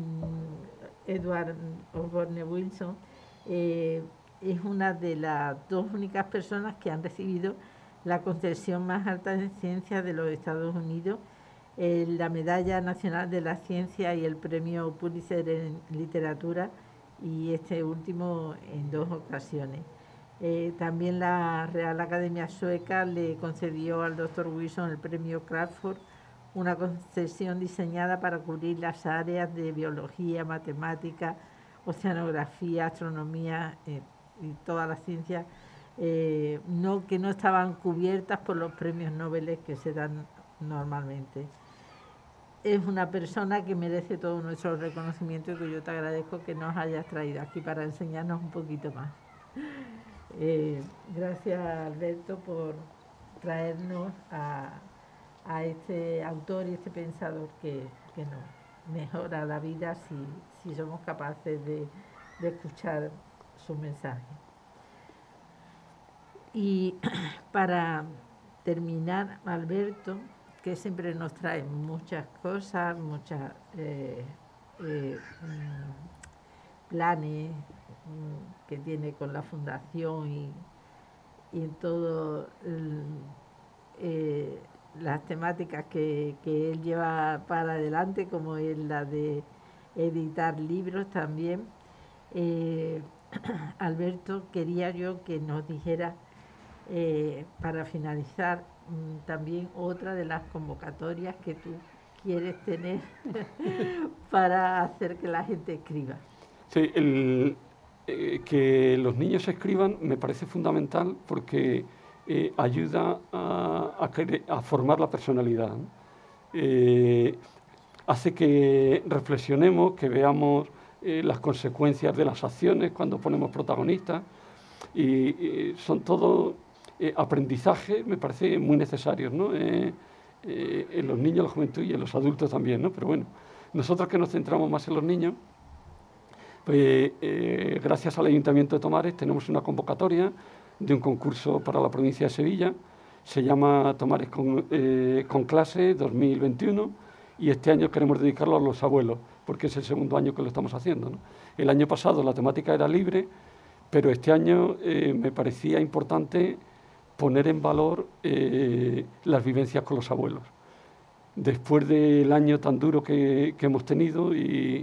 Edward Osborne Wilson eh, es una de las dos únicas personas que han recibido la concesión más alta en ciencia de los Estados Unidos, eh, la Medalla Nacional de la Ciencia y el Premio Pulitzer en Literatura, y este último en dos ocasiones. Eh, también la Real Academia Sueca le concedió al doctor Wilson el premio Crafoord, una concesión diseñada para cubrir las áreas de biología, matemática, oceanografía, astronomía eh, y todas las ciencias eh, no, que no estaban cubiertas por los premios Nobel que se dan normalmente. Es una persona que merece todo nuestro reconocimiento y que yo te agradezco que nos hayas traído aquí para enseñarnos un poquito más. Eh, gracias, Alberto, por traernos a, a este autor y este pensador que, que nos mejora la vida si, si somos capaces de, de escuchar su mensaje. Y para terminar, Alberto, que siempre nos trae muchas cosas, muchas eh, eh, planes que tiene con la fundación y, y en todo el, eh, las temáticas que, que él lleva para adelante, como es la de editar libros también. Eh, Alberto, quería yo que nos dijera eh, para finalizar mmm, también otra de las convocatorias que tú quieres tener para hacer que la gente escriba.
Sí, el que los niños escriban me parece fundamental porque eh, ayuda a, a, a formar la personalidad, ¿no? Eh, hace que reflexionemos, que veamos eh, las consecuencias de las acciones cuando ponemos protagonistas y, y son todos eh, aprendizajes, me parece muy necesarios, ¿no? Eh, eh, en los niños, la juventud y en los adultos también, ¿no? Pero bueno, nosotros que nos centramos más en los niños, pues eh, gracias al Ayuntamiento de Tomares tenemos una convocatoria de un concurso para la provincia de Sevilla, se llama Tomares con, eh, con clase dos mil veintiuno y este año queremos dedicarlo a los abuelos, porque es el segundo año que lo estamos haciendo, ¿no? El año pasado la temática era libre, pero este año eh, me parecía importante poner en valor eh, las vivencias con los abuelos. Después del año tan duro que, que hemos tenido y...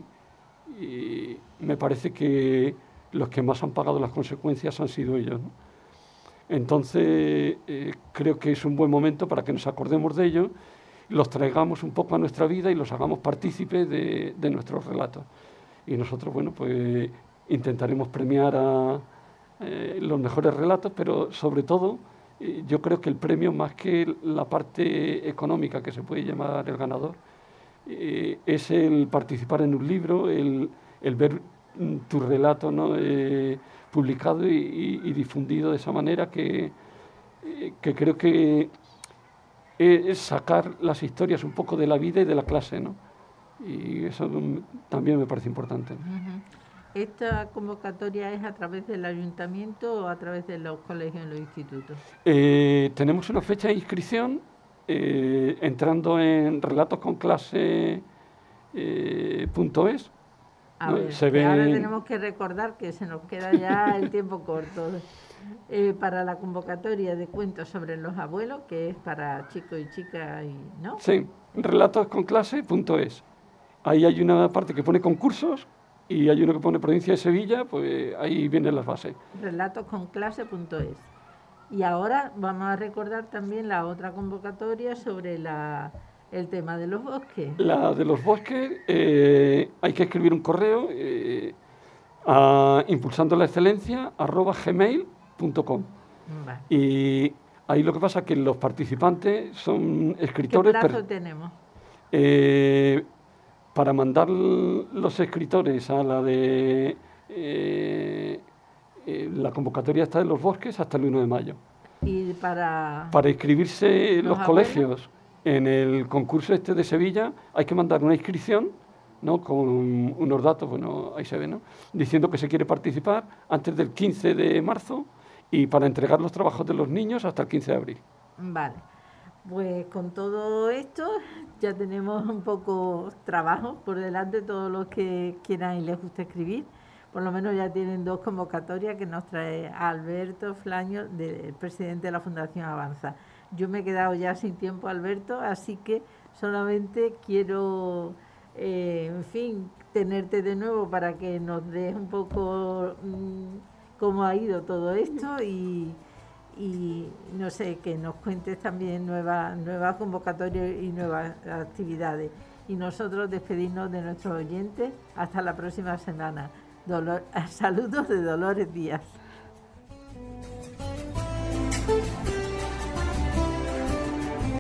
y me parece que los que más han pagado las consecuencias han sido ellos, ¿no? Entonces eh, creo que es un buen momento para que nos acordemos de ellos, los traigamos un poco a nuestra vida y los hagamos partícipes de, de nuestros relatos. Y nosotros, bueno, pues intentaremos premiar a eh, los mejores relatos, pero sobre todo eh, yo creo que el premio, más que la parte económica que se puede llamar el ganador, eh, es el participar en un libro, el el ver tu relato, ¿no? eh, publicado y, y, y difundido de esa manera que, eh, que creo que es sacar las historias un poco de la vida y de la clase, ¿no? Y eso también me parece importante.
Uh-huh. ¿Esta convocatoria es a través del ayuntamiento o a través de los colegios y los institutos?
Eh, tenemos una fecha de inscripción eh, entrando en relatosconclase punto es.
A
¿no?
ver,
Se ven...
ahora tenemos que recordar que se nos queda ya el tiempo corto. Eh, para la convocatoria de cuentos sobre los abuelos, que es para chicos y chicas, y, ¿no?
Sí, relatosconclase punto es. Ahí hay una parte que pone concursos y hay uno que pone provincia de Sevilla, pues ahí vienen las bases.
relatosconclase punto es. Y ahora vamos a recordar también la otra convocatoria sobre la, el tema de los bosques.
La de los bosques, eh, hay que escribir un correo eh, a impulsando la excelencia arroba gmail punto com.
Vale.
Y ahí lo que pasa es que los participantes son escritores.
¿Qué plazo tenemos?
Eh, para mandar los escritores a la de eh, eh, la convocatoria está de los bosques hasta el uno de mayo.
Y para
para inscribirse los, los colegios en el concurso este de Sevilla hay que mandar una inscripción, ¿no? Con unos datos, bueno, ahí se ve, ¿no? Diciendo que se quiere participar antes del quince de marzo y para entregar los trabajos de los niños hasta el quince de abril.
Vale, pues con todo esto ya tenemos un poco trabajo por delante, todos los que quieran y les guste escribir. Por lo menos ya tienen dos convocatorias que nos trae Alberto Flaño, de, el presidente de la Fundación Avanza. Yo me he quedado ya sin tiempo, Alberto, así que solamente quiero, eh, en fin, tenerte de nuevo para que nos des un poco mmm, cómo ha ido todo esto y, y no sé, que nos cuentes también nuevas nuevas convocatorias y nuevas actividades. Y nosotros despedirnos de nuestros oyentes hasta la próxima semana. Dolor, saludos de Dolores Díaz.